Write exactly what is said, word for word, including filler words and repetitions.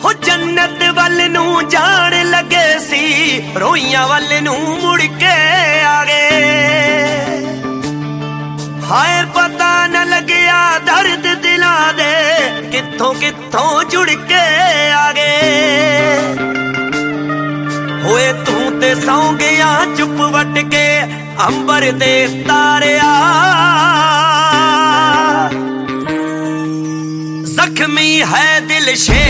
हो जन्नत वल नू जान लगे सी, रोइयां वल नू मुड़ के आ गए। हाय पता न लग्या दर्द दिलां दे कित्थों कित्थों जुड़ के आ गए। होए तू ते सौ गया चुप वट के अंबर दे तारिया, जख्मी है दिल शेर